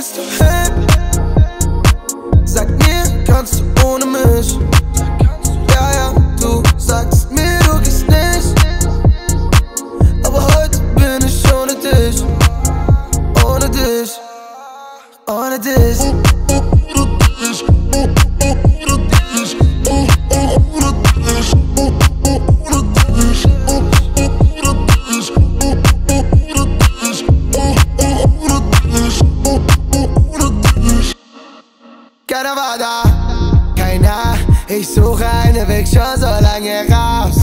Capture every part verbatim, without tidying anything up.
bist hip. Sag mir, kannst du ohne mich? Ja, ja, du sagst mir, du gehst nicht. Aber heute bin ich ohne dich. Ohne dich. Ohne dich. Keiner war da, keiner. Ich suche einen Weg schon so lange raus.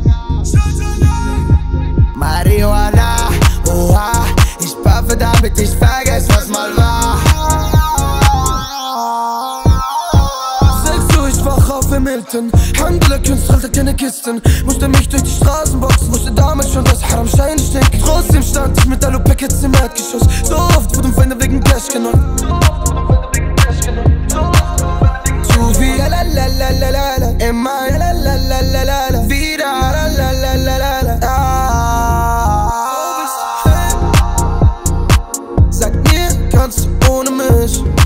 Marihuana, oha. Ich puffe, damit ich vergesse, was mal war. Sagst du, ich wach auf im Hilton. Handel Künstler, hatte keine Kisten. Musste mich durch die Straßen boxen. Wusste damals schon, dass Haram Schein stinkt. Trotzdem stand ich mit Alu-Packets im Erdgeschoss. So oft wurden Feinde wegen Cash genannt. Zu viel Lalalala, immer Lalalala, wieder Lalalala. Sag mir, kannst du ohne mich?